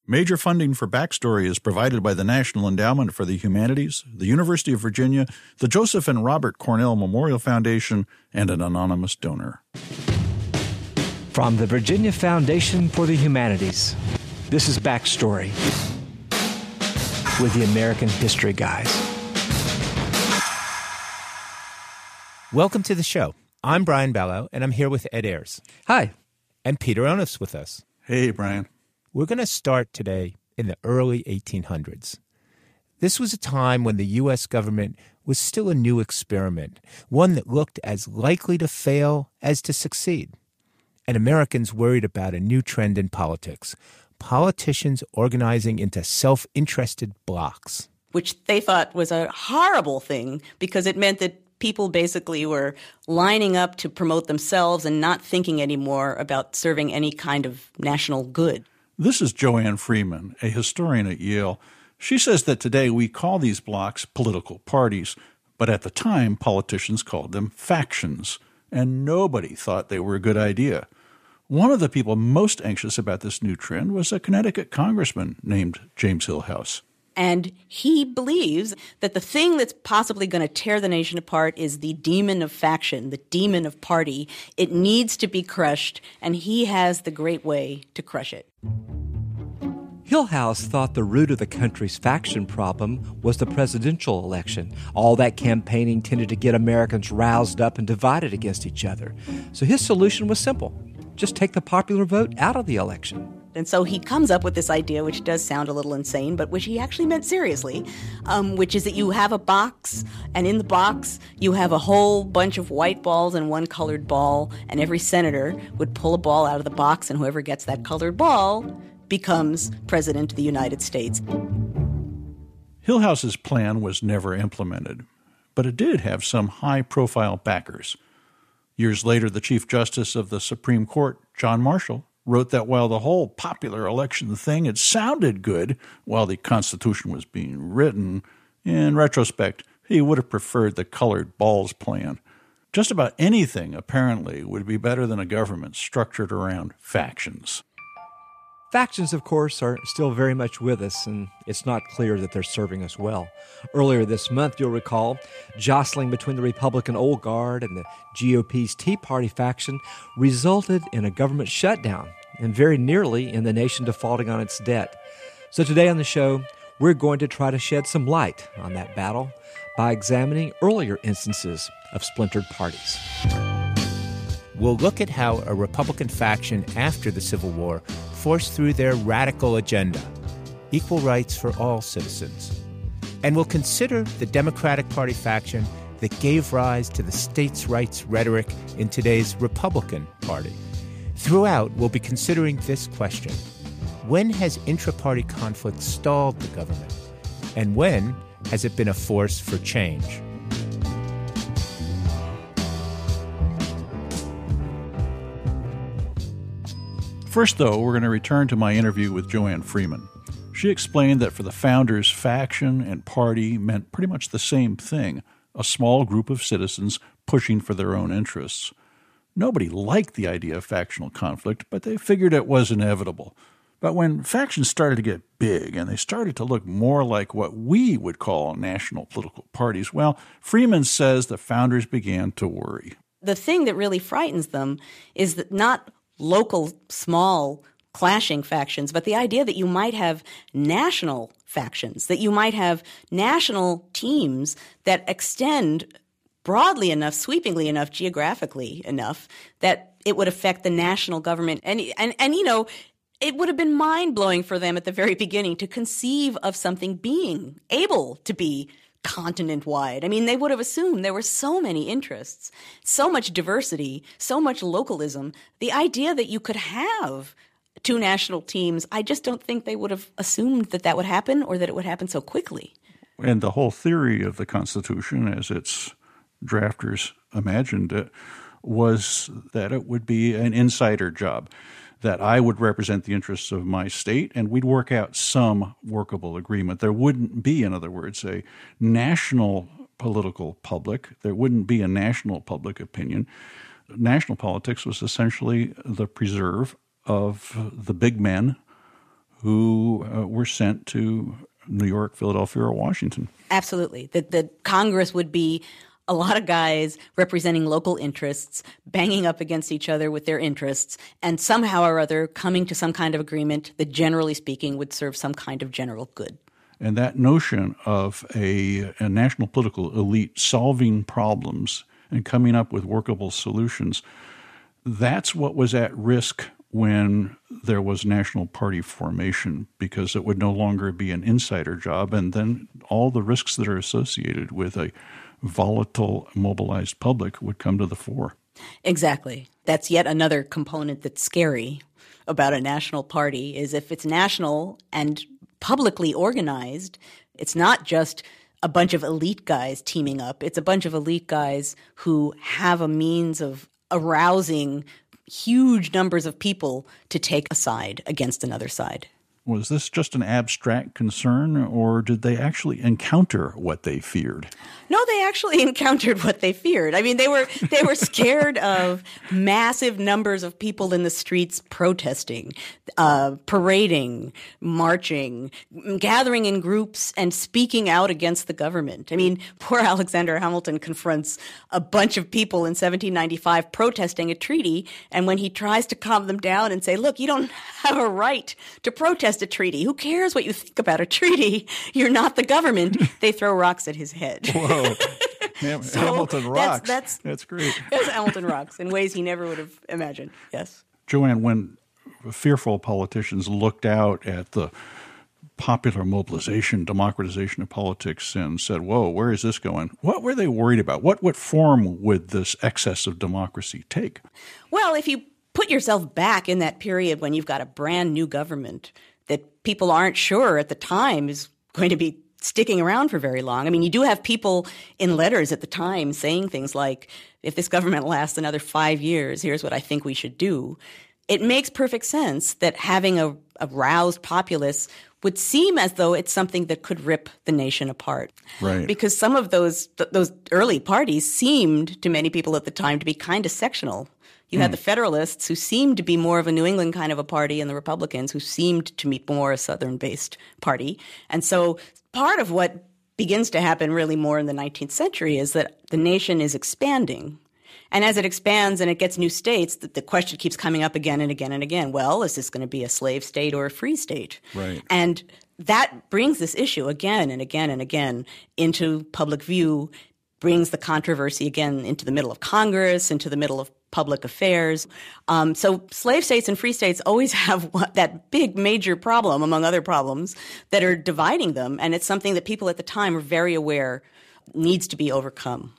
Major funding for Backstory is provided by the National Endowment for the Humanities, the University of Virginia, the Joseph and Robert Cornell Memorial Foundation, and an anonymous donor. From the Virginia Foundation for the Humanities, this is Backstory with the American History Guys. Welcome to the show. I'm Brian Ballow, and I'm here with Ed Ayers. Hi. And Peter Onuf's with us. Hey, Brian. We're going to start today in the early 1800s. This was a time when the U.S. government was still a new experiment, one that looked as likely to fail as to succeed. And Americans worried about a new trend in politics, politicians organizing into self-interested blocs. Which they thought was a horrible thing because it meant that people basically were lining up to promote themselves and not thinking anymore about serving any kind of national good. This is Joanne Freeman, a historian at Yale. She says that today we call these blocs political parties, but at the time politicians called them factions, and nobody thought they were a good idea. One of the people most anxious about this new trend was a Connecticut congressman named James Hillhouse. And he believes that the thing that's possibly going to tear the nation apart is the demon of faction, the demon of party. It needs to be crushed, and he has the great way to crush it. Hillhouse thought the root of the country's faction problem was the presidential election. All that campaigning tended to get Americans roused up and divided against each other. So his solution was simple. Just take the popular vote out of the election. And so he comes up with this idea, which does sound a little insane, but which he actually meant seriously, which is that you have a box, and in the box you have a whole bunch of white balls and one colored ball, and every senator would pull a ball out of the box, and whoever gets that colored ball becomes president of the United States. Hillhouse's plan was never implemented, but it did have some high-profile backers. Years later, the Chief Justice of the Supreme Court, John Marshall, wrote that while the whole popular election thing had sounded good while the Constitution was being written, in retrospect, he would have preferred the colored balls plan. Just about anything, apparently, would be better than a government structured around factions. Factions, of course, are still very much with us, and it's not clear that they're serving us well. Earlier this month, you'll recall, jostling between the Republican Old Guard and the GOP's Tea Party faction resulted in a government shutdown and very nearly in the nation defaulting on its debt. So today on the show, we're going to try to shed some light on that battle by examining earlier instances of splintered parties. We'll look at how a Republican faction after the Civil War forced through their radical agenda, equal rights for all citizens. And we'll consider the Democratic Party faction that gave rise to the states' rights rhetoric in today's Republican Party. Throughout, we'll be considering this question: when has intra-party conflict stalled the government? And when has it been a force for change? First, though, we're going to return to my interview with Joanne Freeman. She explained that for the founders, faction and party meant pretty much the same thing, a small group of citizens pushing for their own interests. Nobody liked the idea of factional conflict, but they figured it was inevitable. But when factions started to get big and they started to look more like what we would call national political parties, well, Freeman says the founders began to worry. The thing that really frightens them is that not local, small, clashing factions, but the idea that you might have national factions, that you might have national teams that extend broadly enough, sweepingly enough, geographically enough, that it would affect the national government. And you know, it would have been mind-blowing for them at the very beginning to conceive of something being able to be continent-wide. I mean, they would have assumed there were so many interests, so much diversity, so much localism. The idea that you could have two national teams, I just don't think they would have assumed that that would happen or that it would happen so quickly. And the whole theory of the Constitution, as its drafters imagined it, was that it would be an insider job, that I would represent the interests of my state, and we'd work out some workable agreement. There wouldn't be, in other words, a national political public. There wouldn't be a national public opinion. National politics was essentially the preserve of the big men who were sent to New York, Philadelphia, or Washington. Absolutely. The Congress would be a lot of guys representing local interests, banging up against each other with their interests, and somehow or other coming to some kind of agreement that, generally speaking, would serve some kind of general good. And that notion of a national political elite solving problems and coming up with workable solutions, that's what was at risk when there was national party formation, because it would no longer be an insider job, and then all the risks that are associated with a volatile, mobilized public would come to the fore. Exactly. That's yet another component that's scary about a national party, is if it's national and publicly organized, it's not just a bunch of elite guys teaming up. It's a bunch of elite guys who have a means of arousing huge numbers of people to take a side against another side. Was this just an abstract concern, or did they actually encounter what they feared? No, they actually encountered what they feared. I mean, they were scared of massive numbers of people in the streets protesting, parading, marching, gathering in groups and speaking out against the government. I mean, poor Alexander Hamilton confronts a bunch of people in 1795 protesting a treaty, and when he tries to calm them down and say, look, you don't have a right to protest a treaty. Who cares what you think about a treaty? You're not the government. They throw rocks at his head. Whoa. So Hamilton rocks. That's great. That's Hamilton rocks in ways he never would have imagined. Yes. Joanne, when fearful politicians looked out at the popular mobilization, democratization of politics and said, whoa, where is this going? What were they worried about? What form would this excess of democracy take? Well, if you put yourself back in that period when you've got a brand new government that people aren't sure at the time is going to be sticking around for very long. I mean, you do have people in letters at the time saying things like, if this government lasts another 5 years, here's what I think we should do. It makes perfect sense that having a roused populace would seem as though it's something that could rip the nation apart. Right. Because some of those early parties seemed to many people at the time to be kind of sectional. You had the Federalists, who seemed to be more of a New England kind of a party, and the Republicans, who seemed to be more a Southern-based party. And so part of what begins to happen really more in the 19th century is that the nation is expanding. And as it expands and it gets new states, the question keeps coming up again and again and again. Well, is this going to be a slave state or a free state? Right. And that brings this issue again and again and again into public view, brings the controversy again into the middle of Congress, into the middle of public affairs. So slave states and free states always have that big major problem, among other problems, that are dividing them. And it's something that people at the time are very aware needs to be overcome.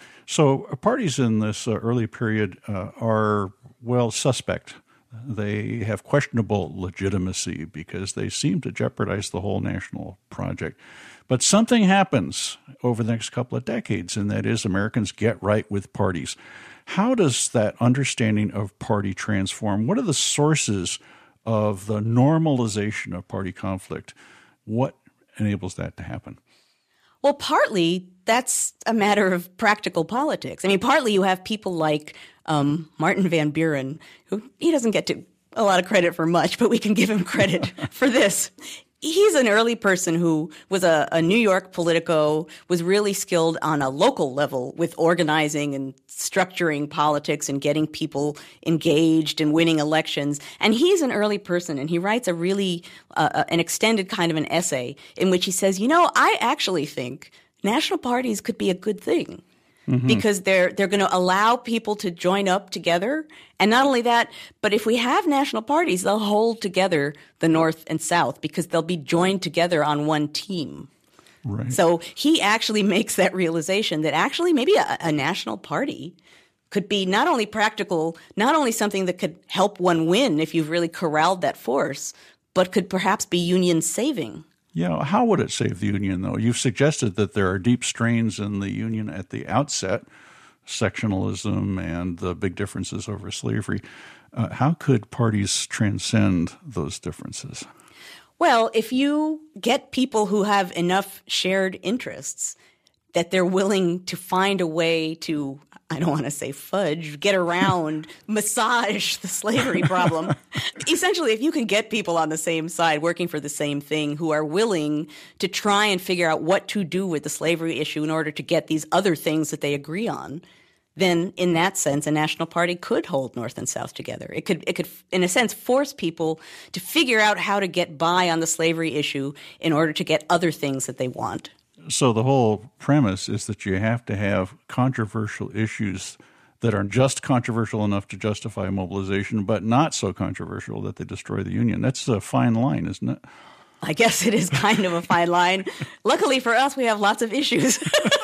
So parties in this early period are, well, suspect. They have questionable legitimacy because they seem to jeopardize the whole national project. But something happens over the next couple of decades, and that is Americans get right with parties. How does that understanding of party transform? What are the sources of the normalization of party conflict? What enables that to happen? Well, partly that's a matter of practical politics. I mean, partly you have people like Martin Van Buren, who he doesn't get a lot of credit for much, but we can give him credit for this. He's an early person who was a New York politico, was really skilled on a local level with organizing and structuring politics and getting people engaged and winning elections. And he's an early person, and he writes a really an extended kind of an essay in which he says, I actually think national parties could be a good thing. Mm-hmm. Because they're going to allow people to join up together. And not only that, but if we have national parties, they'll hold together the North and South because they'll be joined together on one team. Right. So he actually makes that realization that actually maybe a national party could be not only practical, not only something that could help one win if you've really corralled that force, but could perhaps be union saving. Yeah, how would it save the Union, though? You've suggested that there are deep strains in the Union at the outset, sectionalism and the big differences over slavery. How could parties transcend those differences? Well, if you get people who have enough shared interests that they're willing to find a way to, I don't want to say fudge, get around, massage the slavery problem. Essentially, if you can get people on the same side working for the same thing who are willing to try and figure out what to do with the slavery issue in order to get these other things that they agree on, then in that sense, a national party could hold North and South together. It could, in a sense, force people to figure out how to get by on the slavery issue in order to get other things that they want. So the whole premise is that you have to have controversial issues that are just controversial enough to justify mobilization, but not so controversial that they destroy the Union. That's a fine line, isn't it? I guess it is kind of a fine line. Luckily for us, we have lots of issues.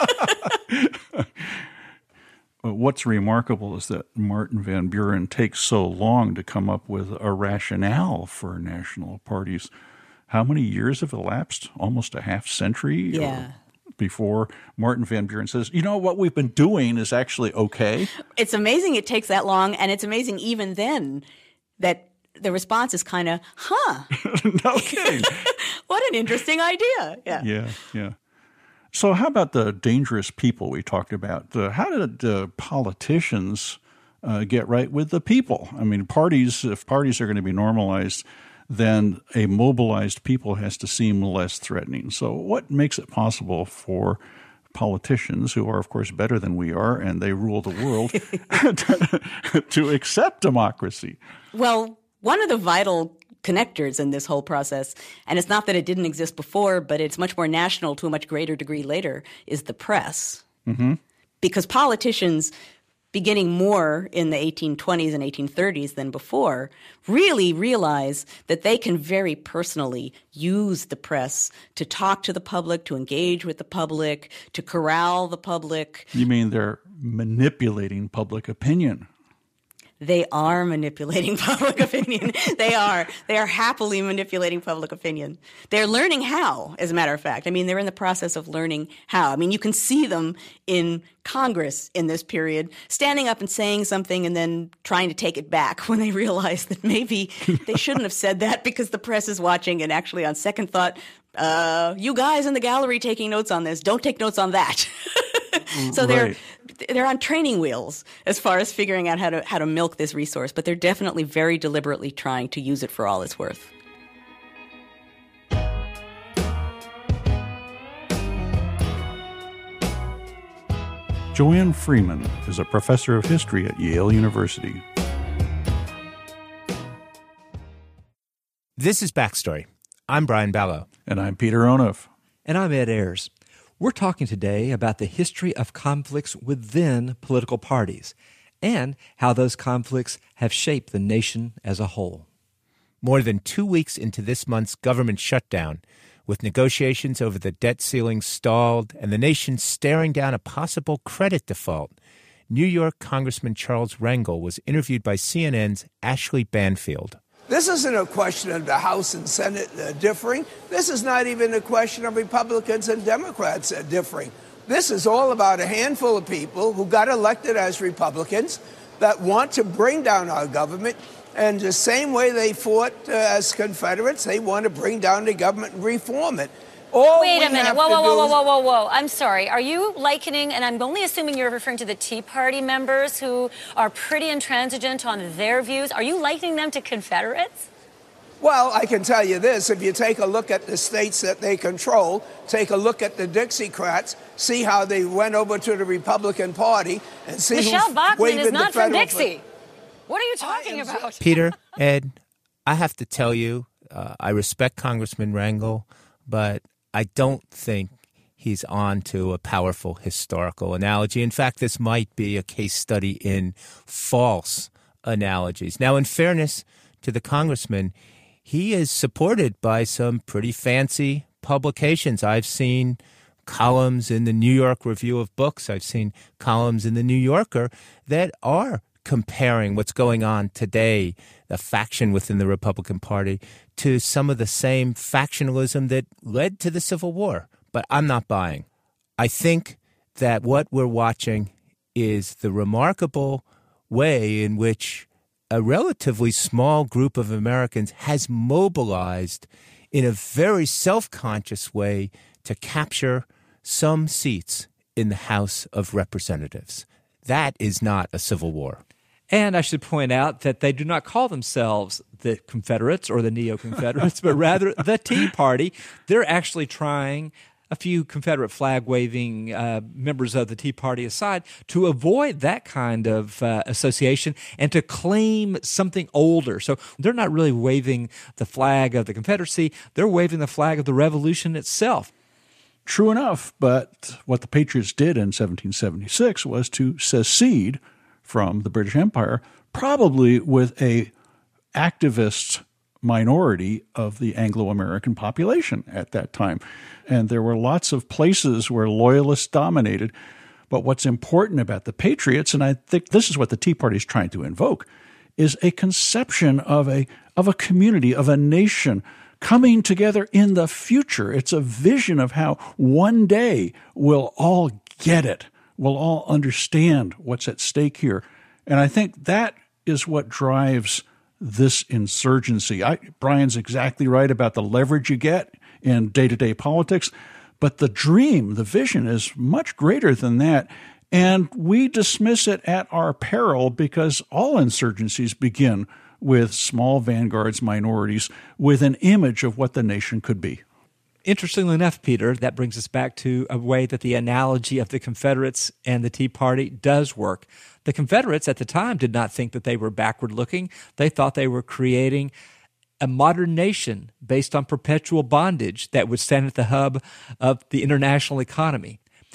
What's remarkable is that Martin Van Buren takes so long to come up with a rationale for national parties. How many years have elapsed? Almost a half century? Yeah. Before Martin Van Buren says, you know, what we've been doing is actually okay. It's amazing it takes that long, and it's amazing even then that the response is kind of, No kidding. What an interesting idea. Yeah. So how about the dangerous people we talked about? How did politicians get right with the people? I mean, if parties are going to be normalized, then a mobilized people has to seem less threatening. So what makes it possible for politicians, who are, of course, better than we are, and they rule the world, to accept democracy? Well, one of the vital connectors in this whole process, and it's not that it didn't exist before, but it's much more national to a much greater degree later, is the press. Mm-hmm. Because politicians, beginning more in the 1820s and 1830s than before, really realize that they can very personally use the press to talk to the public, to engage with the public, to corral the public. You mean they're manipulating public opinion? They are manipulating public opinion. They are happily manipulating public opinion. They're learning how, as a matter of fact. I mean, they're in the process of learning how. I mean, you can see them in Congress in this period, standing up and saying something and then trying to take it back when they realize that maybe they shouldn't have said that because the press is watching, and actually on second thought, you guys in the gallery taking notes on this, don't take notes on that. So they're on training wheels as far as figuring out how to milk this resource, but they're definitely very deliberately trying to use it for all it's worth. Joanne Freeman is a professor of history at Yale University. This is Backstory. I'm Brian Ballow. And I'm Peter Onuf. And I'm Ed Ayers. We're talking today about the history of conflicts within political parties and how those conflicts have shaped the nation as a whole. More than 2 weeks into this month's government shutdown, with negotiations over the debt ceiling stalled and the nation staring down a possible credit default, New York Congressman Charles Rangel was interviewed by CNN's Ashley Banfield. This isn't a question of the House and Senate differing. This is not even a question of Republicans and Democrats differing. This is all about a handful of people who got elected as Republicans that want to bring down our government. And the same way they fought as Confederates, they want to bring down the government and reform it. Wait a minute. Whoa. I'm sorry. Are you likening, and I'm only assuming you're referring to the Tea Party members who are pretty intransigent on their views. Are you likening them to Confederates? Well, I can tell you this. If you take a look at the states that they control, take a look at the Dixiecrats, see how they went over to the Republican Party, and see Michelle Bachmann is not from Dixie. What are you talking about? Peter, Ed, I have to tell you, I respect Congressman Rangel, but I don't think he's on to a powerful historical analogy. In fact, this might be a case study in false analogies. Now, in fairness to the congressman, he is supported by some pretty fancy publications. I've seen columns in the New York Review of Books. I've seen columns in the New Yorker that are comparing what's going on today, the faction within the Republican Party, to some of the same factionalism that led to the Civil War. But I'm not buying. I think that what we're watching is the remarkable way in which a relatively small group of Americans has mobilized in a very self-conscious way to capture some seats in the House of Representatives. That is not a civil war. And I should point out that they do not call themselves the Confederates or the Neo-Confederates, but rather the Tea Party. They're actually trying, a few Confederate flag-waving members of the Tea Party aside, to avoid that kind of association and to claim something older. So they're not really waving the flag of the Confederacy. They're waving the flag of the Revolution itself. True enough, but what the Patriots did in 1776 was to secede from the British Empire, probably with a activist minority of the Anglo-American population at that time. And there were lots of places where loyalists dominated. But what's important about the Patriots, and I think this is what the Tea Party is trying to invoke, is a conception of a community, of a nation coming together in the future. It's a vision of how one day we'll all get it. We'll all understand what's at stake here. And I think that is what drives this insurgency. Brian's exactly right about the leverage you get in day-to-day politics, but the dream, the vision is much greater than that. And we dismiss it at our peril because all insurgencies begin with small vanguards, minorities, with an image of what the nation could be. Interestingly enough, Peter, that brings us back to a way that the analogy of the Confederates and the Tea Party does work. The Confederates at the time did not think that they were backward-looking. They thought they were creating a modern nation based on perpetual bondage that would stand at the hub of the international economy.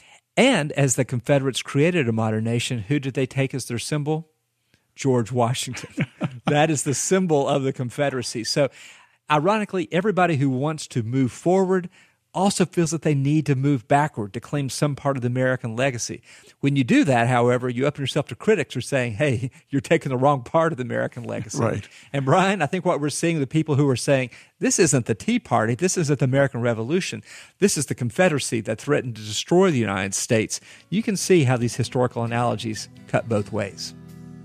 And as the Confederates created a modern nation, who did they take as their symbol? George Washington. That is the symbol of the Confederacy. So, ironically, everybody who wants to move forward also feels that they need to move backward to claim some part of the American legacy. When you do that, however, you open yourself to critics who are saying, hey, you're taking the wrong part of the American legacy. Right. And Brian, I think what we're seeing, the people who are saying, this isn't the Tea Party, this isn't the American Revolution, this is the Confederacy that threatened to destroy the United States. You can see how these historical analogies cut both ways.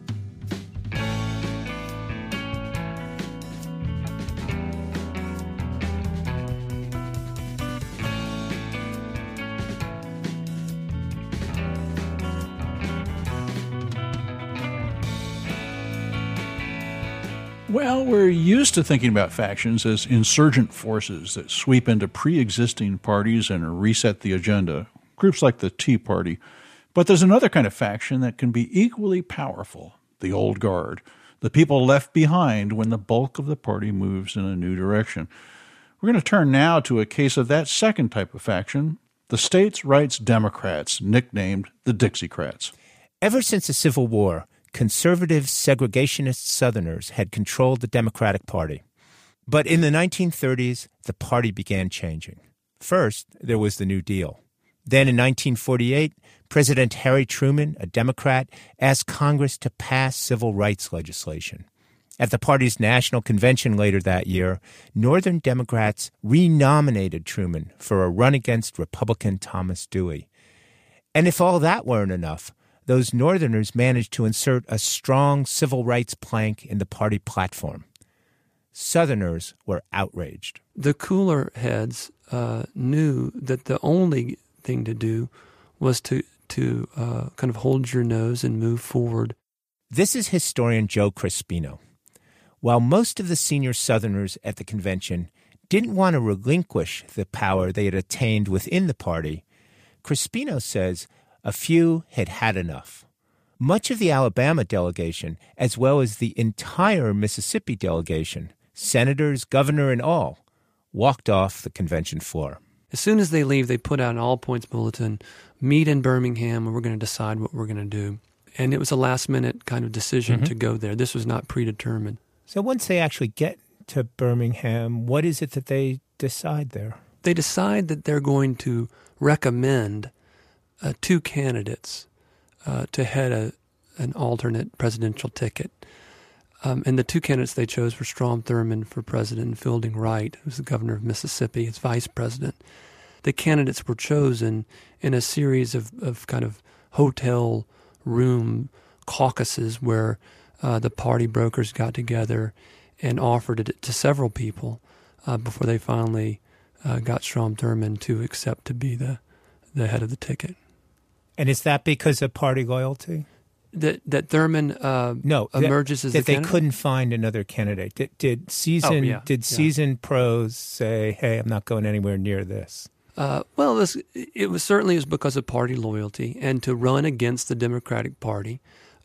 Well, we're used to thinking about factions as insurgent forces that sweep into pre-existing parties and reset the agenda, groups like the Tea Party. But there's another kind of faction that can be equally powerful, the old guard, the people left behind when the bulk of the party moves in a new direction. We're going to turn now to a case of that second type of faction, the states' rights Democrats, nicknamed the Dixiecrats. Ever since the Civil War, conservative segregationist Southerners had controlled the Democratic Party. But in the 1930s, the party began changing. First, there was the New Deal. Then in 1948, President Harry Truman, a Democrat, asked Congress to pass civil rights legislation. At the party's national convention later that year, Northern Democrats renominated Truman for a run against Republican Thomas Dewey. And if all that weren't enough, those Northerners managed to insert a strong civil rights plank in the party platform. Southerners were outraged. The cooler heads knew that the only thing to do was to kind of hold your nose and move forward. This is historian Joe Crispino. While most of the senior Southerners at the convention didn't want to relinquish the power they had attained within the party, Crispino says a few had had enough. Much of the Alabama delegation, as well as the entire Mississippi delegation, senators, governor, and all, walked off the convention floor. As soon as they leave, they put out an all-points bulletin, meet in Birmingham, and we're going to decide what we're going to do. And it was a last-minute kind of decision to go there. This was not predetermined. So once they actually get to Birmingham, what is it that they decide there? They decide that they're going to recommend two candidates to head an alternate presidential ticket. And the two candidates they chose were Strom Thurmond for president and Fielding Wright, who's the governor of Mississippi, as vice president. The candidates were chosen in a series of kind of hotel room caucuses where the party brokers got together and offered it to several people before they finally got Strom Thurmond to accept to be the head of the ticket. And is that because of party loyalty? That Thurman emerges as the candidate? That they candidate? couldn't find another candidate. Did seasoned pros say, hey, I'm not going anywhere near this? Well, it was certainly because of party loyalty, and to run against the Democratic Party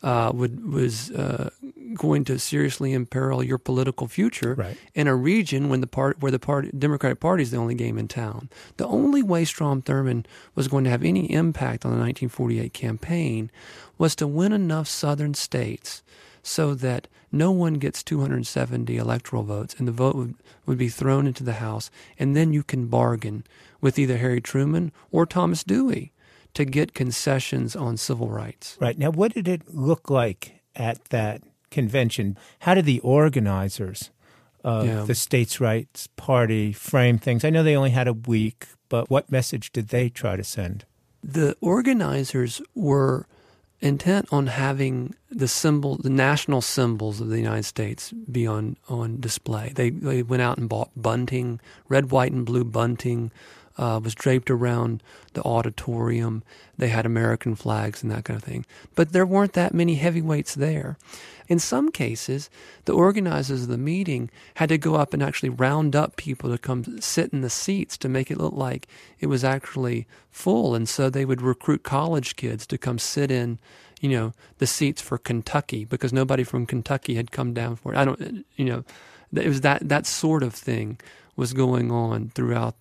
was going to seriously imperil your political future in a region where the Democratic Party is the only game in town. The only way Strom Thurmond was going to have any impact on the 1948 campaign was to win enough southern states so that no one gets 270 electoral votes, and the vote would be thrown into the House, and then you can bargain with either Harry Truman or Thomas Dewey to get concessions on civil rights. Right. Now, what did it look like at that convention? How did the organizers of the States' Rights Party frame things? I know they only had a week, but what message did they try to send? The organizers were intent on having the national symbols of the United States be on display. They went out and bought bunting, red, white, and blue bunting, was draped around the auditorium. They had American flags and that kind of thing. But there weren't that many heavyweights there. In some cases, the organizers of the meeting had to go up and actually round up people to come sit in the seats to make it look like it was actually full. And so they would recruit college kids to come sit in, the seats for Kentucky, because nobody from Kentucky had come down for it. It was that sort of thing was going on throughout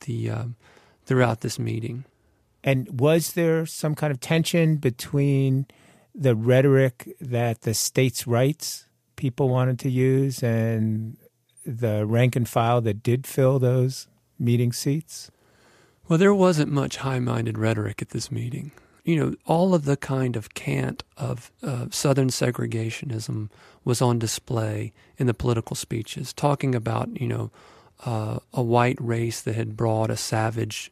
this meeting. And was there some kind of tension between the rhetoric that the states' rights people wanted to use and the rank and file that did fill those meeting seats? Well, there wasn't much high-minded rhetoric at this meeting. All of the kind of cant of Southern segregationism was on display in the political speeches, talking about, a white race that had brought a savage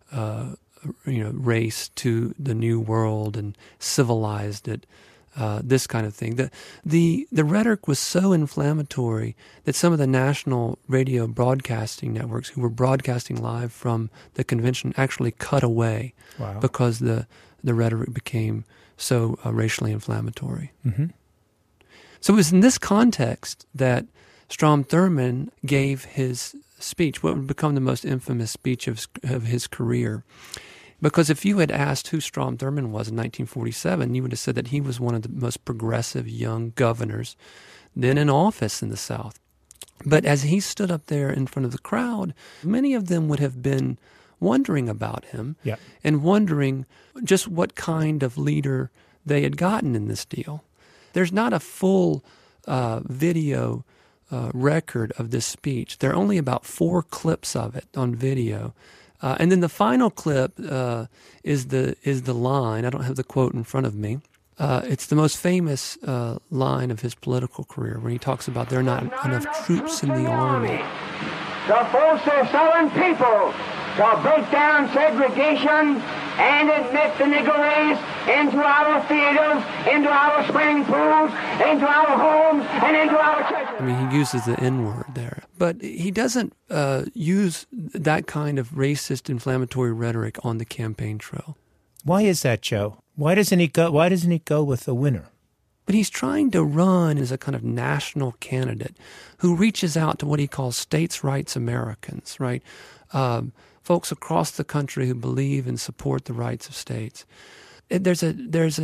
race to the New World and civilized it, this kind of thing. The rhetoric was so inflammatory that some of the national radio broadcasting networks who were broadcasting live from the convention actually cut away because the rhetoric became so racially inflammatory. Mm-hmm. So it was in this context that Strom Thurmond gave his speech, what would become the most infamous speech of his career. Because if you had asked who Strom Thurmond was in 1947, you would have said that he was one of the most progressive young governors then in office in the South. But as he stood up there in front of the crowd, many of them would have been wondering about him and wondering just what kind of leader they had gotten in this deal. There's not a full video record of this speech. There are only about 4 clips of it on video. And then the final clip is the line. I don't have the quote in front of me. It's the most famous line of his political career, where he talks about there are not enough troops in the army. To force the Southern people to break down segregation and admit the Negro race into our theaters, into our swimming pools, into our homes, and into our churches. I mean, he uses the N-word there. But he doesn't use that kind of racist, inflammatory rhetoric on the campaign trail. Why is that, Joe? Why doesn't he go with the winner? But he's trying to run as a kind of national candidate who reaches out to what he calls states' rights Americans, right? Folks across the country who believe and support the rights of states. There's a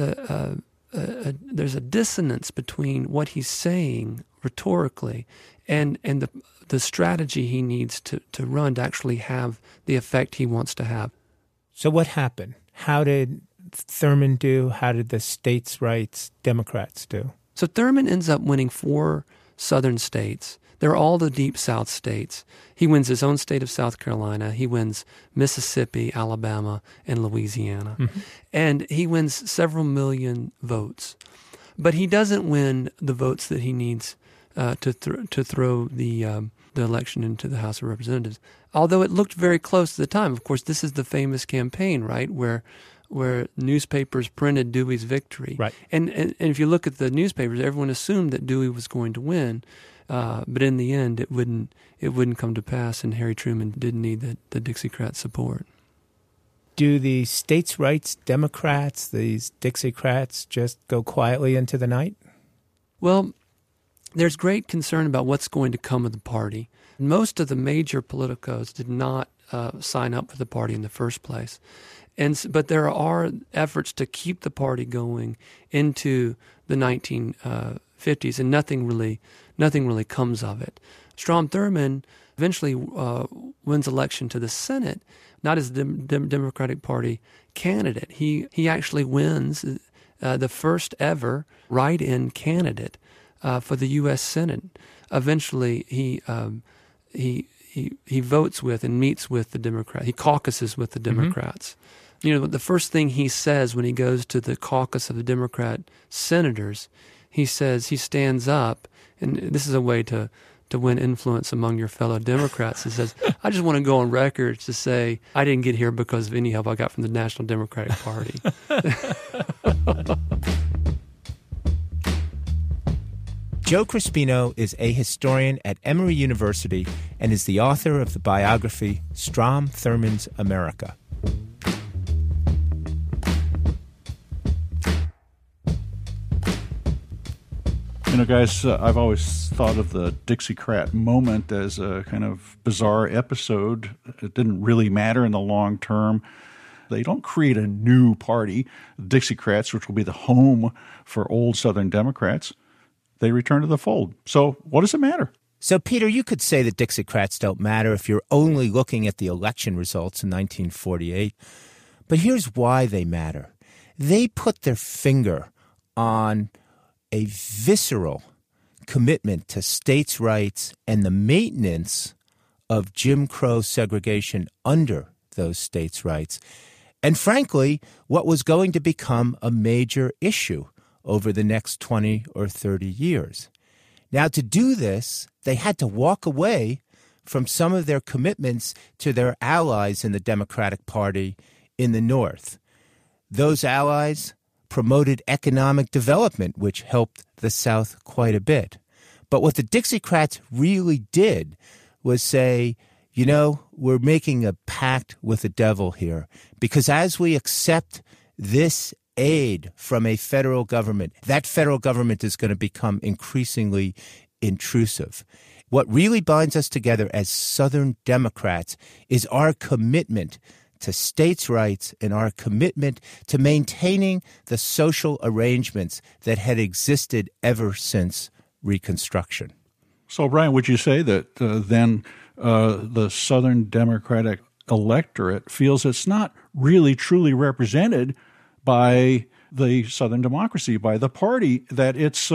dissonance between what he's saying rhetorically and the strategy he needs to run to actually have the effect he wants to have. So what happened? How did Thurmond do? How did the states' rights Democrats do? So Thurmond ends up winning 4 southern states. They're all the deep South states. He wins his own state of South Carolina. He wins Mississippi, Alabama, and Louisiana. Mm-hmm. And he wins several million votes. But he doesn't win the votes that he needs to throw the election into the House of Representatives. Although it looked very close at the time. Of course, this is the famous campaign, right, where newspapers printed Dewey's victory. Right. And if you look at the newspapers, everyone assumed that Dewey was going to win. But in the end, it wouldn't come to pass, and Harry Truman didn't need the Dixiecrat support. Do the states' rights Democrats, these Dixiecrats, just go quietly into the night? Well, there's great concern about what's going to come of the party. Most of the major politicos did not sign up for the party in the first place. But there are efforts to keep the party going into the 1950s, and nothing really comes of it. Strom Thurmond eventually wins election to the Senate, not as the Democratic Party candidate. He actually wins the first ever write-in candidate for the U.S. Senate. Eventually, he votes with and meets with the Democrats. He caucuses with the Democrats. You know, the first thing he says when he goes to the caucus of the Democrat senators, he stands up, and this is a way to win influence among your fellow Democrats. He says, I just want to go on record to say I didn't get here because of any help I got from the National Democratic Party. Joe Crispino is a historian at Emory University and is the author of the biography Strom Thurmond's America. You know, guys, I've always thought of the Dixiecrat moment as a kind of bizarre episode. It didn't really matter in the long term. They don't create a new party, the Dixiecrats, which will be the home for old Southern Democrats. They return to the fold. So what does it matter? So, Peter, you could say the Dixiecrats don't matter if you're only looking at the election results in 1948. But here's why they matter. They put their finger on a visceral commitment to states' rights and the maintenance of Jim Crow segregation under those states' rights. And frankly, what was going to become a major issue over the next 20 or 30 years. Now, to do this, they had to walk away from some of their commitments to their allies in the Democratic Party in the North. Those allies promoted economic development, which helped the South quite a bit. But what the Dixiecrats really did was say, you know, we're making a pact with the devil here, because as we accept this aid from a federal government, that federal government is going to become increasingly intrusive. What really binds us together as Southern Democrats is our commitment to states' rights and our commitment to maintaining the social arrangements that had existed ever since Reconstruction. So, Brian, would you say that then the Southern Democratic electorate feels it's not really truly represented by the Southern democracy, by the party, that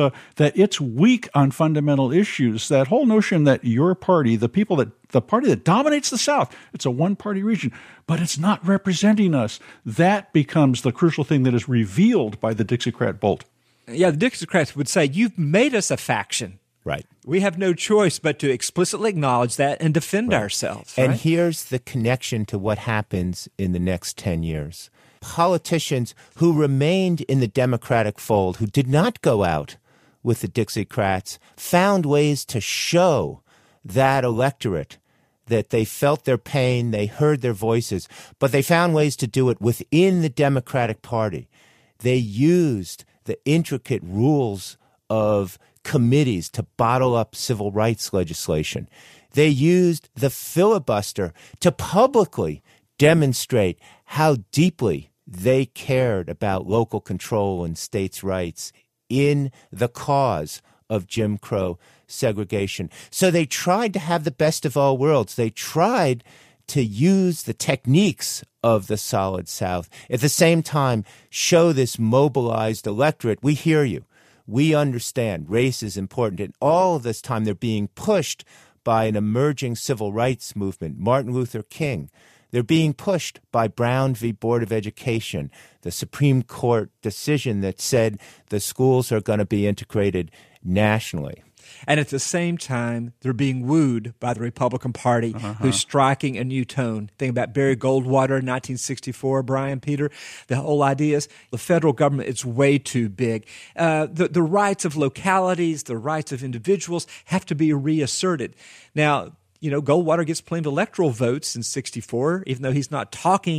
it's weak on fundamental issues? That whole notion that your party, the party that dominates the South, it's a one-party region, but it's not representing us. That becomes the crucial thing that is revealed by the Dixiecrat bolt. Yeah, the Dixiecrats would say, you've made us a faction. Right. We have no choice but to explicitly acknowledge that and defend ourselves. And right? here's the connection to what happens in the next 10 years. Politicians who remained in the Democratic fold, who did not go out with the Dixiecrats, found ways to show that electorate that they felt their pain, they heard their voices, but they found ways to do it within the Democratic Party. They used the intricate rules of committees to bottle up civil rights legislation. They used the filibuster to publicly demonstrate how deeply they cared about local control and states' rights in the cause of Jim Crow segregation. So they tried to have the best of all worlds. They tried to use the techniques of the Solid South. At the same time, show this mobilized electorate, we hear you. We understand race is important. And all of this time, they're being pushed by an emerging civil rights movement, Martin Luther King. They're being pushed by Brown v. Board of Education, the Supreme Court decision that said the schools are going to be integrated nationally. And at the same time, they're being wooed by the Republican Party, who's striking a new tone. Think about Barry Goldwater in 1964, Brian, Peter. The whole idea is the federal government is way too big. The rights of localities, the rights of individuals have to be reasserted. Now, you know, Goldwater gets plenty of electoral votes in 64, even though he's not talking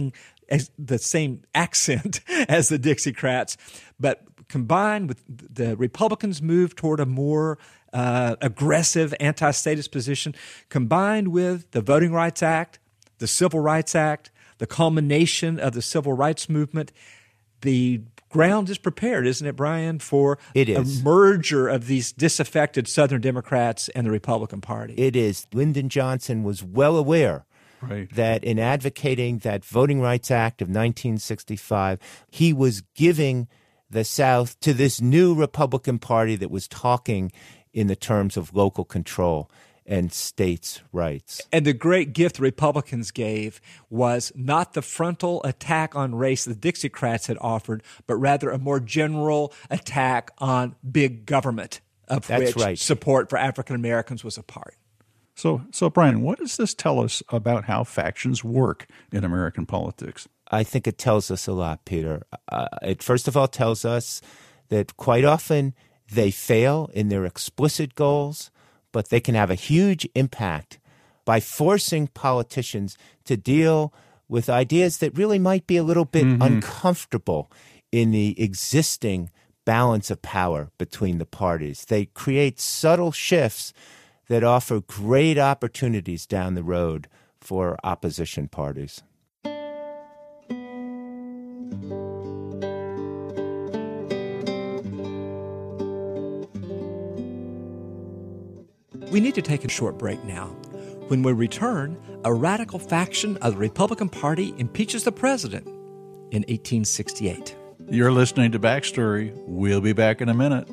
the same accent as the Dixiecrats, but combined with the Republicans' move toward a more aggressive anti-statist position, combined with the Voting Rights Act, the Civil Rights Act, the culmination of the Civil Rights Movement, the ground is prepared, isn't it, Brian, for a merger of these disaffected Southern Democrats and the Republican Party? It is. Lyndon Johnson was well aware that in advocating that Voting Rights Act of 1965, he was giving the South to this new Republican Party that was talking in the terms of local control and states' rights. And the great gift the Republicans gave was not the frontal attack on race the Dixiecrats had offered, but rather a more general attack on big government, of which support for African Americans was a part. So, Brian, what does this tell us about how factions work in American politics? I think it tells us a lot, Peter. It first of all tells us that quite often they fail in their explicit goals, but they can have a huge impact by forcing politicians to deal with ideas that really might be a little bit uncomfortable in the existing balance of power between the parties. They create subtle shifts that offer great opportunities down the road for opposition parties. We need to take a short break now. When we return, a radical faction of the Republican Party impeaches the president in 1868. You're listening to Backstory. We'll be back in a minute.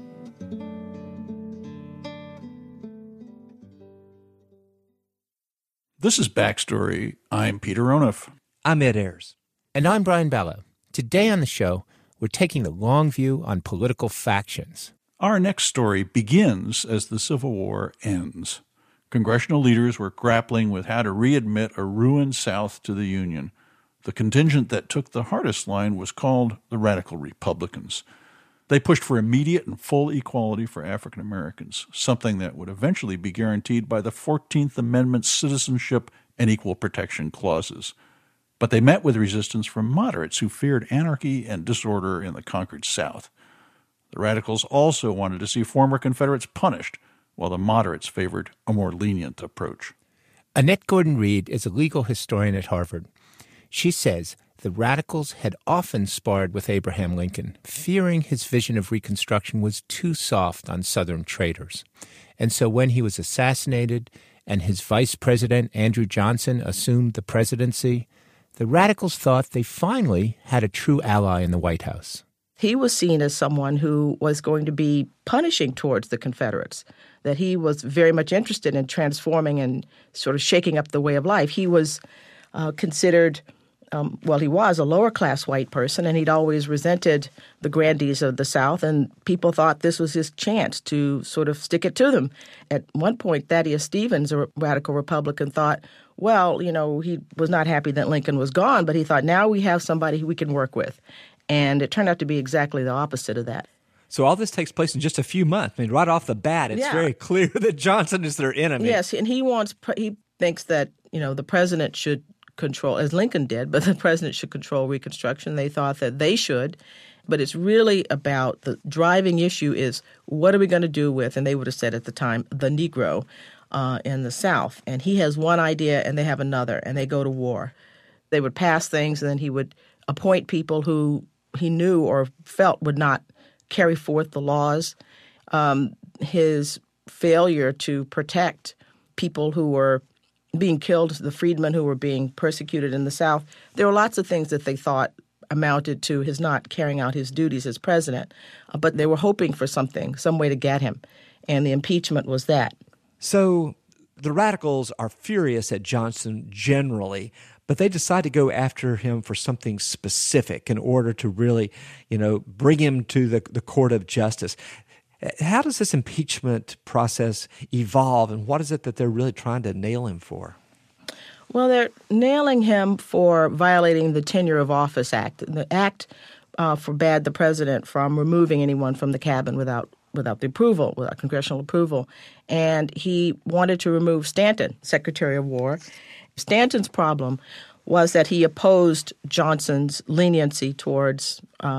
This is Backstory. I'm Peter Onuf. I'm Ed Ayers. And I'm Brian Ballo. Today on the show, we're taking the long view on political factions. Our next story begins as the Civil War ends. Congressional leaders were grappling with how to readmit a ruined South to the Union. The contingent that took the hardest line was called the Radical Republicans. They pushed for immediate and full equality for African Americans, something that would eventually be guaranteed by the 14th Amendment's citizenship and equal protection clauses. But they met with resistance from moderates who feared anarchy and disorder in the conquered South. The radicals also wanted to see former Confederates punished, while the moderates favored a more lenient approach. Annette Gordon-Reed is a legal historian at Harvard. She says the radicals had often sparred with Abraham Lincoln, fearing his vision of Reconstruction was too soft on Southern traitors. And so when he was assassinated and his vice president, Andrew Johnson, assumed the presidency, the radicals thought they finally had a true ally in the White House. He was seen as someone who was going to be punishing towards the Confederates, that he was very much interested in transforming and sort of shaking up the way of life. He was considered, he was a lower-class white person, and he'd always resented the grandees of the South, and people thought this was his chance to sort of stick it to them. At one point, Thaddeus Stevens, a radical Republican, thought, he was not happy that Lincoln was gone, but he thought, now we have somebody who we can work with. And it turned out to be exactly the opposite of that. So all this takes place in just a few months. I mean, right off the bat, it's very clear that Johnson is their enemy. Yes, and he thinks that, the president should control, as Lincoln did, but the president should control Reconstruction. They thought that they should. But it's really about the driving issue is what are we going to do with, and they would have said at the time, the Negro in the South. And he has one idea and they have another, and they go to war. They would pass things, and then he would appoint people who he knew or felt would not carry forth the laws. His failure to protect people who were being killed, the freedmen who were being persecuted in the South, there were lots of things that they thought amounted to his not carrying out his duties as president. But they were hoping for some way to get him, and the impeachment was that. So the radicals are furious at Johnson generally, but they decide to go after him for something specific in order to really, bring him to the court of justice. How does this impeachment process evolve, and what is it that they're really trying to nail him for? Well, they're nailing him for violating the Tenure of Office Act. The act forbade the president from removing anyone from the cabinet without the approval, without congressional approval. And he wanted to remove Stanton, Secretary of War. Stanton's problem was that he opposed Johnson's leniency towards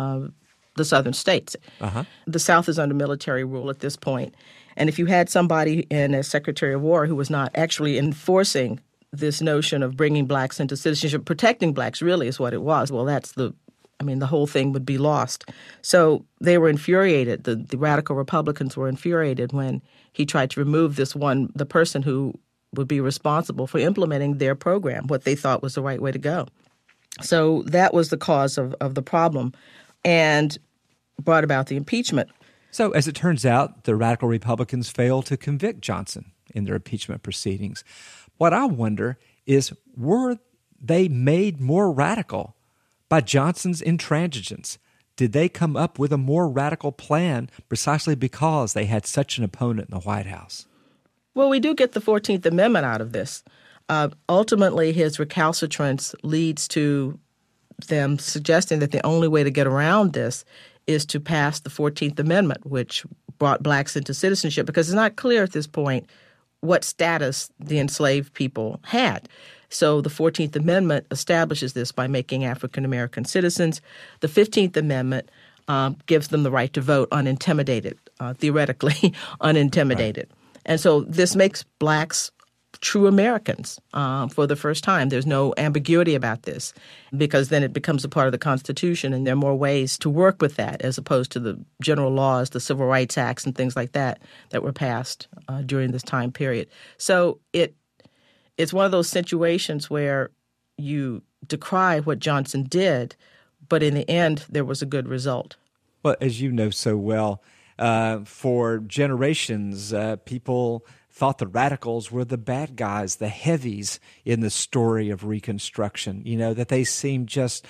the southern states. The South is under military rule at this point. And if you had somebody in as Secretary of War who was not actually enforcing this notion of bringing blacks into citizenship, protecting blacks really is what it was, well, the whole thing would be lost. So they were infuriated. The radical Republicans were infuriated when he tried to remove the person who would be responsible for implementing their program, what they thought was the right way to go. So that was the cause of the problem and brought about the impeachment. So as it turns out, the radical Republicans failed to convict Johnson in their impeachment proceedings. What I wonder is, were they made more radical by Johnson's intransigence? Did they come up with a more radical plan precisely because they had such an opponent in the White House? Well, we do get the 14th Amendment out of this. Ultimately, his recalcitrance leads to them suggesting that the only way to get around this is to pass the 14th Amendment, which brought blacks into citizenship, because it's not clear at this point what status the enslaved people had. So the 14th Amendment establishes this by making African American citizens. The 15th Amendment gives them the right to vote unintimidated, theoretically unintimidated. Right. And so this makes blacks true Americans for the first time. There's no ambiguity about this, because then it becomes a part of the Constitution, and there are more ways to work with that as opposed to the general laws, the Civil Rights Acts and things like that were passed during this time period. So it's one of those situations where you decry what Johnson did, but in the end, there was a good result. Well, as you know so well, for generations, people thought the radicals were the bad guys, the heavies in the story of Reconstruction, that they seemed just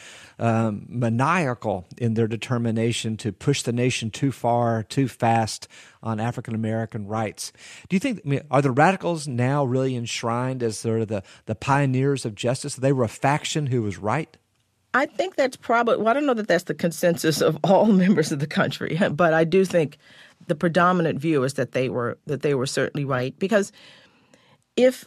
maniacal in their determination to push the nation too far, too fast on African American rights. Do you think, are the radicals now really enshrined as sort of the pioneers of justice? They were a faction who was right? I think that's probably, well, I don't know that that's the consensus of all members of the country, but I do think the predominant view is that they were certainly right. Because if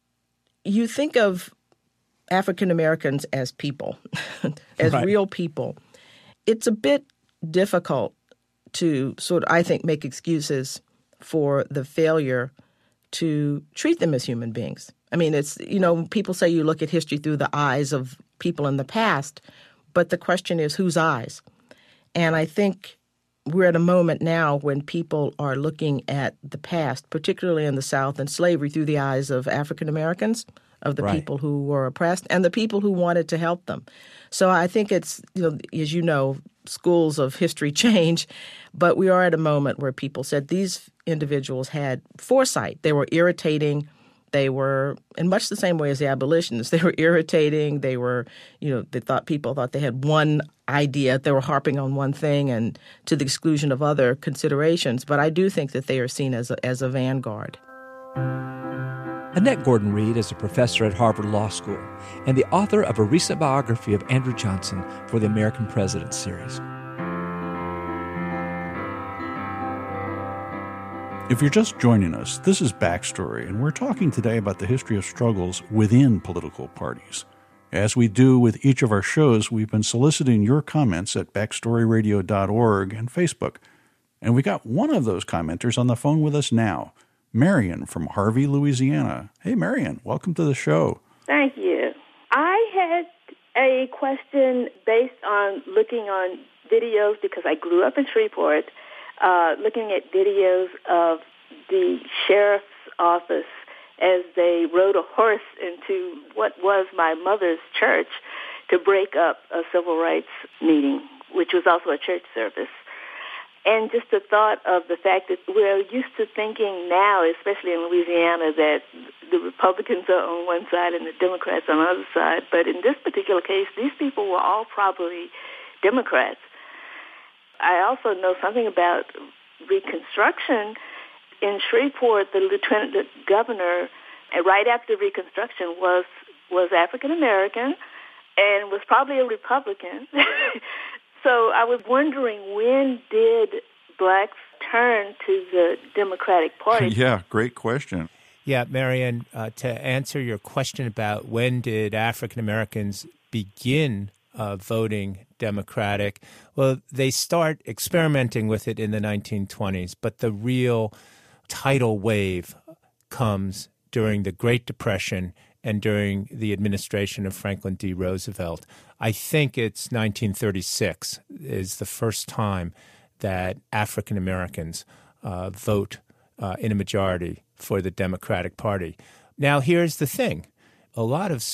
you think of African Americans as people, as right. real people, it's a bit difficult to sort of, I think, make excuses for the failure to treat them as human beings. I mean, it's, people say you look at history through the eyes of people in the past, but the question is whose eyes? And I think we're at a moment now when people are looking at the past, particularly in the South and slavery, through the eyes of African Americans, of the right. people who were oppressed and the people who wanted to help them. So I think it's, as you know, schools of history change, but we are at a moment where people said these individuals had foresight. They were irritating. They were, in much the same way as the abolitionists, they were irritating. They were, people thought they had one idea. They were harping on one thing and to the exclusion of other considerations. But I do think that they are seen as a vanguard. Annette Gordon-Reed is a professor at Harvard Law School and the author of a recent biography of Andrew Johnson for the American Presidents series. If you're just joining us, this is Backstory, and we're talking today about the history of struggles within political parties. As we do with each of our shows, we've been soliciting your comments at backstoryradio.org and Facebook. And we got one of those commenters on the phone with us now, Marion from Harvey, Louisiana. Hey, Marion, welcome to the show. Thank you. I had a question based on looking on videos, because I grew up in Shreveport, looking at videos of the sheriff's office as they rode a horse into what was my mother's church to break up a civil rights meeting, which was also a church service. And just the thought of the fact that we're used to thinking now, especially in Louisiana, that the Republicans are on one side and the Democrats on the other side. But in this particular case, these people were all probably Democrats. I also know something about Reconstruction. In Shreveport, the lieutenant governor, right after Reconstruction, was African American and was probably a Republican. So I was wondering, when did blacks turn to the Democratic Party? Yeah, great question. Yeah, Marian, to answer your question about when did African Americans begin voting Democratic, well, they start experimenting with it in the 1920s, but the real tidal wave comes during the Great Depression and during the administration of Franklin D. Roosevelt. I think it's 1936 is the first time that African Americans vote in a majority for the Democratic Party. Now, here's the thing. A lot of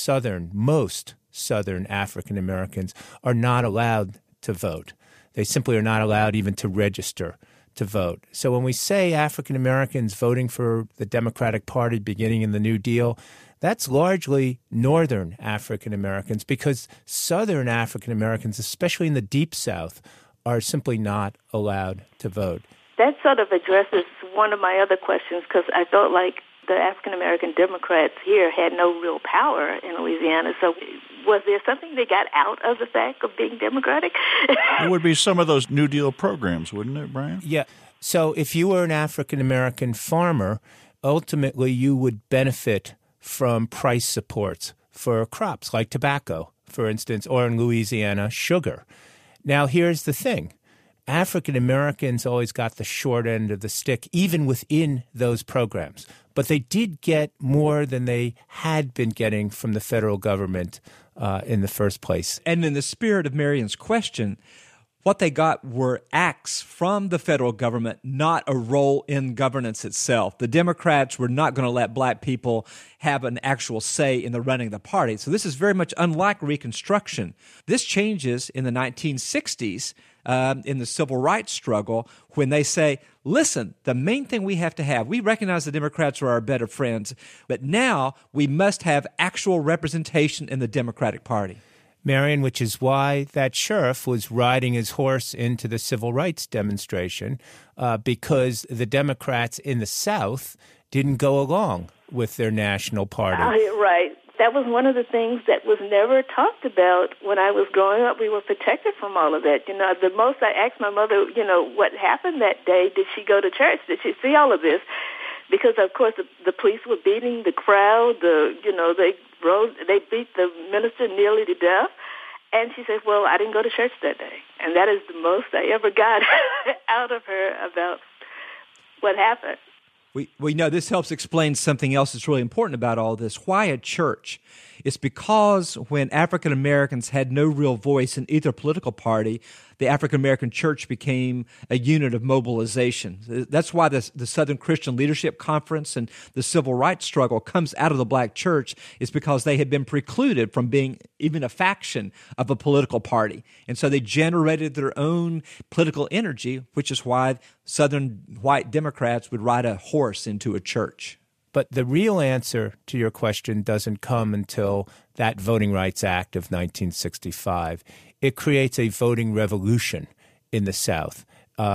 most Southern African Americans are not allowed to vote. They simply are not allowed even to register to vote. So when we say African Americans voting for the Democratic Party beginning in the New Deal, that's largely Northern African Americans, because Southern African Americans, especially in the Deep South, are simply not allowed to vote. That sort of addresses one of my other questions, because I felt like the African-American Democrats here had no real power in Louisiana. So was there something they got out of the fact of being Democratic? It would be some of those New Deal programs, wouldn't it, Brian? Yeah. So if you were an African-American farmer, ultimately you would benefit from price supports for crops like tobacco, for instance, or in Louisiana, sugar. Now, here's the thing. African Americans always got the short end of the stick, even within those programs. But they did get more than they had been getting from the federal government in the first place. And in the spirit of Marian's question, what they got were acts from the federal government, not a role in governance itself. The Democrats were not going to let black people have an actual say in the running of the party. So this is very much unlike Reconstruction. This changes in the 1960s in the civil rights struggle when they say, listen, the main thing we have to have, we recognize the Democrats are our better friends, but now we must have actual representation in the Democratic Party. Marian, which is why that sheriff was riding his horse into the civil rights demonstration, because the Democrats in the South didn't go along with their national party. Right. That was one of the things that was never talked about when I was growing up. We were protected from all of that. You know, the most I asked my mother, you know, what happened that day, did she go to church? Did she see all of this? Because, of course, the police were beating the crowd. They beat the minister nearly to death. And she said, well, I didn't go to church that day. And that is the most I ever got out of her about what happened. We know this helps explain something else that's really important about all this. Why a church? It's because when African Americans had no real voice in either political party, the African American church became a unit of mobilization. That's why the Southern Christian Leadership Conference and the civil rights struggle comes out of the black church, is because they had been precluded from being even a faction of a political party. And so they generated their own political energy, which is why Southern white Democrats would ride a horse into a church. But the real answer to your question doesn't come until that Voting Rights Act of 1965. It creates a voting revolution in the South.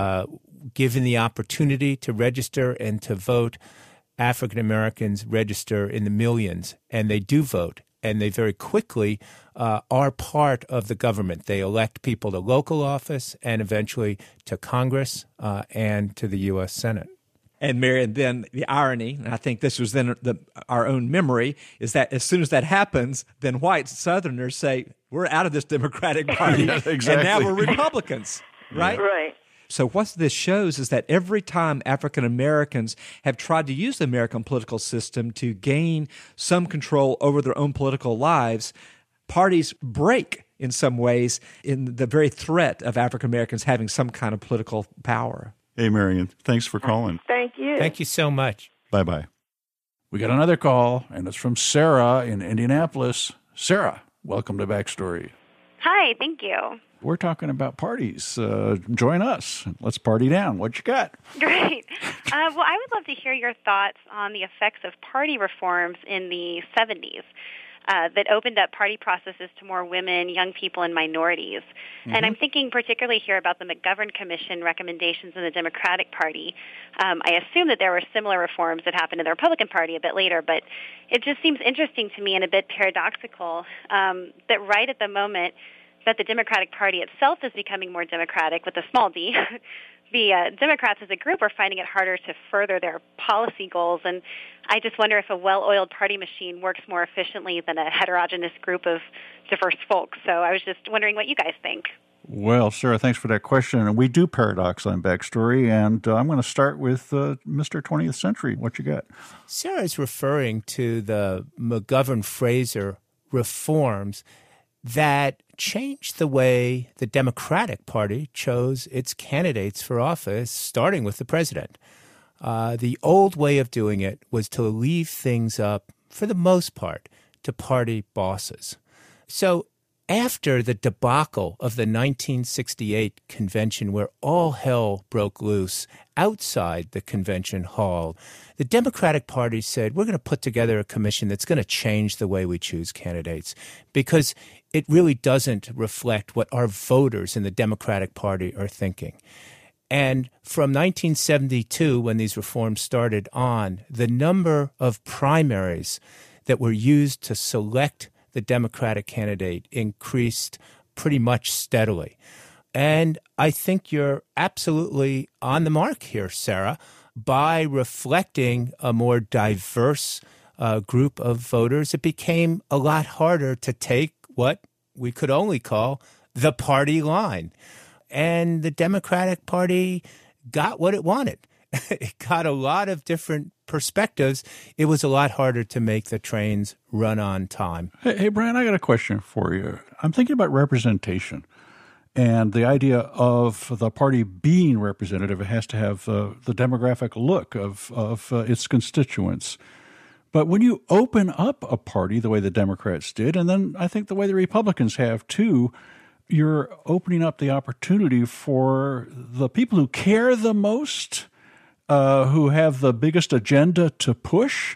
Given the opportunity to register and to vote, African Americans register in the millions, and they do vote. And they very quickly are part of the government. They elect people to local office and eventually to Congress and to the U.S. Senate. And Marian, then the irony, and I think this was then our own memory, is that as soon as that happens, then white Southerners say, we're out of this Democratic Party, Yeah, exactly. and now we're Republicans, right? Right. So what this shows is that every time African Americans have tried to use the American political system to gain some control over their own political lives, parties break in some ways in the very threat of African Americans having some kind of political power. Hey, Marian, thanks for calling. Thank you. Thank you so much. Bye-bye. We got another call, and it's from Sarah in Indianapolis. Sarah, welcome to Backstory. Hi, thank you. We're talking about parties. Join us. Let's party down. What you got? Great. Well, I would love to hear your thoughts on the effects of party reforms in the 70s. That opened up party processes to more women, young people, and minorities. Mm-hmm. And I'm thinking particularly here about the McGovern Commission recommendations in the Democratic Party. I assume that there were similar reforms that happened in the Republican Party a bit later, but it just seems interesting to me and a bit paradoxical that right at the moment that the Democratic Party itself is becoming more democratic with a small d, the Democrats as a group are finding it harder to further their policy goals. And I just wonder if a well-oiled party machine works more efficiently than a heterogeneous group of diverse folks. So I was just wondering what you guys think. Well, Sarah, thanks for that question. And we do paradox on Backstory, and I'm going to start with Mr. 20th Century. What you got? Sarah's referring to the McGovern-Fraser reforms that changed the way the Democratic Party chose its candidates for office, starting with the president. The old way of doing it was to leave things up, for the most part, to party bosses. So after the debacle of the 1968 convention, where all hell broke loose outside the convention hall, the Democratic Party said, we're going to put together a commission that's going to change the way we choose candidates, because it really doesn't reflect what our voters in the Democratic Party are thinking. And from 1972, when these reforms started on, the number of primaries that were used to select the Democratic candidate increased pretty much steadily. And I think you're absolutely on the mark here, Sarah. By reflecting a more diverse group of voters, it became a lot harder to take what we could only call the party line. And the Democratic Party got what it wanted. It got a lot of different perspectives. It was a lot harder to make the trains run on time. Hey, Brian, I got a question for you. I'm thinking about representation and the idea of the party being representative. It has to have the demographic look of its constituents. But when you open up a party the way the Democrats did, and then I think the way the Republicans have too, you're opening up the opportunity for the people who care the most, who have the biggest agenda to push.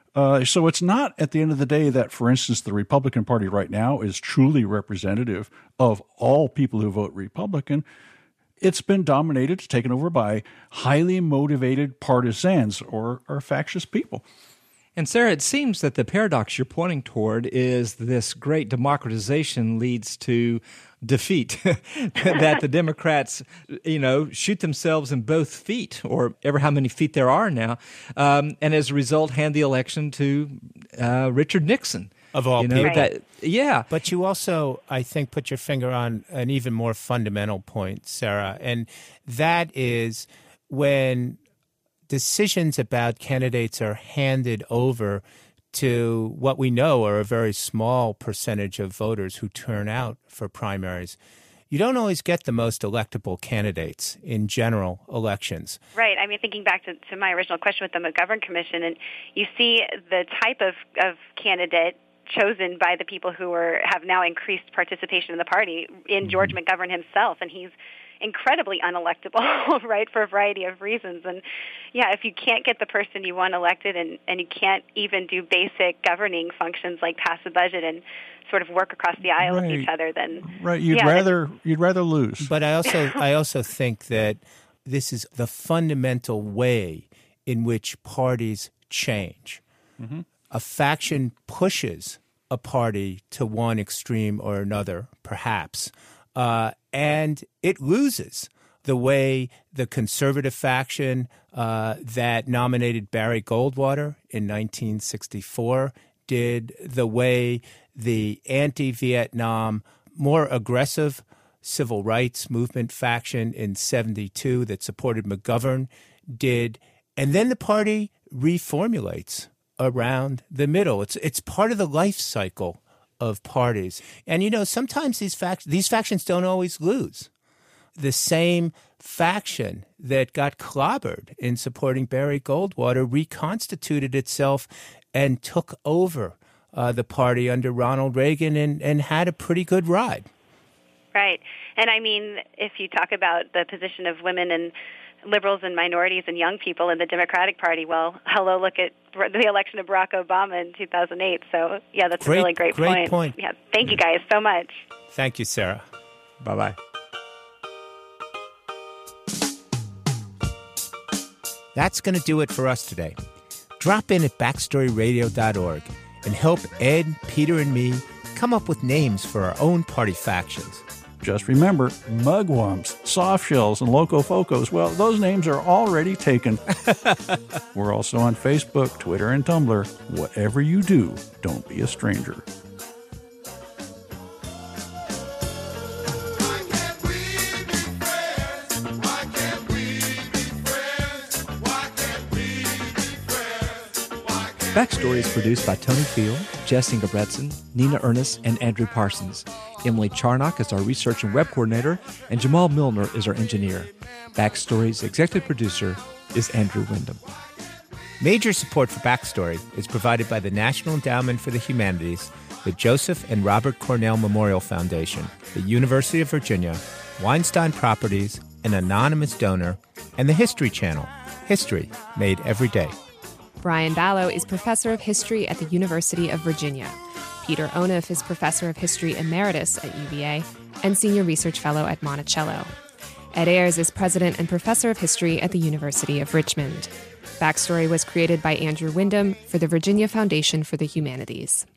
So it's not at the end of the day that, for instance, the Republican Party right now is truly representative of all people who vote Republican. It's been dominated, taken over by highly motivated partisans or factious people. And Sarah, it seems that the paradox you're pointing toward is this great democratization leads to defeat, that the Democrats, shoot themselves in both feet, or ever how many feet there are now, and as a result hand the election to Richard Nixon. Of all people. Yeah. But you also, I think, put your finger on an even more fundamental point, Sarah, and that is when decisions about candidates are handed over to what we know are a very small percentage of voters who turn out for primaries, you don't always get the most electable candidates in general elections. Right. I mean, thinking back to my original question with the McGovern Commission, and you see the type of candidate chosen by the people who have now increased participation in the party in George McGovern himself, and he's incredibly unelectable, right, for a variety of reasons. And yeah, if you can't get the person you want elected and you can't even do basic governing functions like pass a budget and sort of work across the aisle with each other, then you'd rather lose. But I also think that this is the fundamental way in which parties change. Mm-hmm. A faction pushes a party to one extreme or another, perhaps, and it loses the way the conservative faction that nominated Barry Goldwater in 1964 did, the way the anti-Vietnam, more aggressive civil rights movement faction in 72 that supported McGovern did, and then the party reformulates around the middle. It's part of the life cycle of parties. And, sometimes these factions don't always lose. The same faction that got clobbered in supporting Barry Goldwater reconstituted itself and took over the party under Ronald Reagan and had a pretty good ride. Right. And I mean, if you talk about the position of women and liberals and minorities and young people in the Democratic Party, well, look at the election of Barack Obama in 2008. So, yeah, that's a really great point. Yeah, thank you guys so much. Thank you, Sarah. Bye-bye. That's going to do it for us today. Drop in at backstoryradio.org and help Ed, Peter, and me come up with names for our own party factions. Just remember, mugwumps, softshells, and locofocos, well, those names are already taken. We're also on Facebook, Twitter, and Tumblr. Whatever you do, don't be a stranger. Backstory is produced by Tony Field, Jess Ingebretson, Nina Ernest, and Andrew Parsons. Emily Charnock is our research and web coordinator, and Jamal Milner is our engineer. Backstory's executive producer is Andrew Wyndham. Major support for Backstory is provided by the National Endowment for the Humanities, the Joseph and Robert Cornell Memorial Foundation, the University of Virginia, Weinstein Properties, an anonymous donor, and the History Channel, history made every day. Brian Ballo is professor of history at the University of Virginia. Peter Onuf is professor of history emeritus at UVA and senior research fellow at Monticello. Ed Ayers is president and professor of history at the University of Richmond. Backstory was created by Andrew Wyndham for the Virginia Foundation for the Humanities.